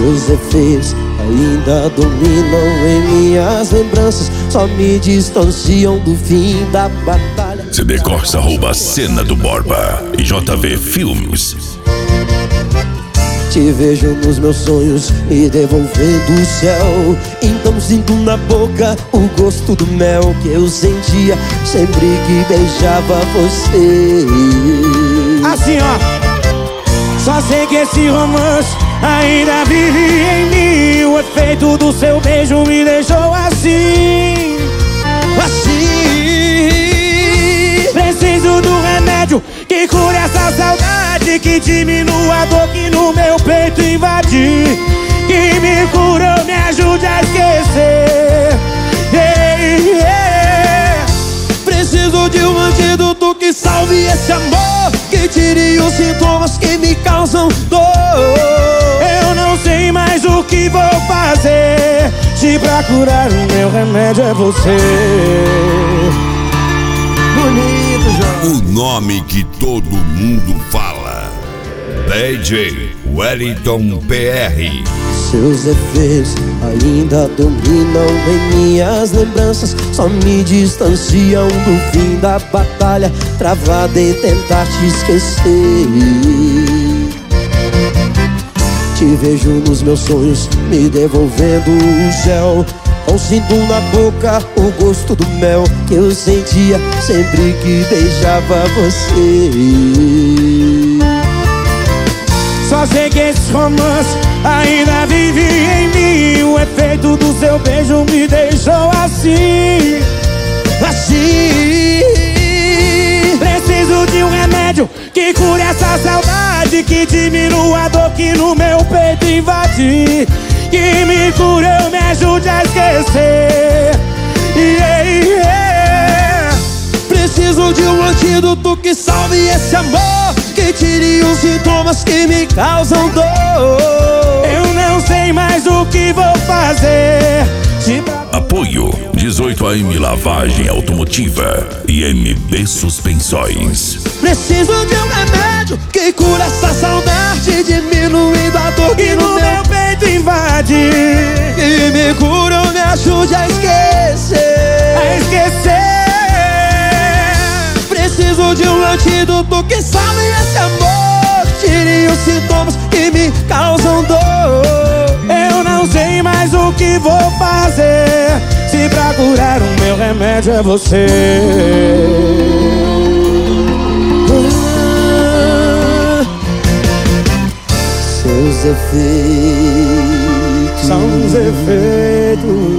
Seus efeitos ainda dominam em minhas lembranças, só me distanciam do fim da batalha. CD Corsa rouba cena do Borba e JV Filmes. Te vejo nos meus sonhos, me devolvendo o céu. Então sinto na boca o gosto do mel que eu sentia sempre que beijava você. Assim ó, só sei que esse romance ainda vive em mim. O efeito do seu beijo me deixou assim. Preciso do remédio que cure essa saudade, que diminua a dor que no meu peito invade, que me cura, me ajude a esquecer. Preciso de um antídoto que salve esse amor, que tire os sintomas que me causam dor. Eu não sei mais o que vou fazer, se pra curar o meu remédio é você. Bonito, João. O nome que todo mundo fala: DJ Wellington PR. Seus efeitos ainda dominam em minhas lembranças, só me distanciam do fim da batalha, travada em tentar te esquecer. Te vejo nos meus sonhos, me devolvendo o céu. Eu sinto na boca o gosto do mel que eu sentia sempre que beijava você. Só sei que esse romance ainda vive em mim. O efeito do seu beijo me deixou assim. Preciso de um remédio que cure essa saudade, que diminua a dor que no meu peito invade, que me cure, eu me ajude a esquecer. Preciso de um antídoto que salve esse amor, que tire os sintomas que me causam dor. Eu não sei mais o que vou fazer. Apoio 18AM Lavagem Automotiva e MB Suspensões. Preciso de um remédio que cura essa saudade, diminuindo a dor que no meu peito invade, que me cura, me ajude a esquecer. Preciso de um antídoto que salve esse amor, tire os sintomas que me causam dor. Eu não sei mais o que vou fazer, se pra curar o meu remédio é você. Seus efeitos são os efeitos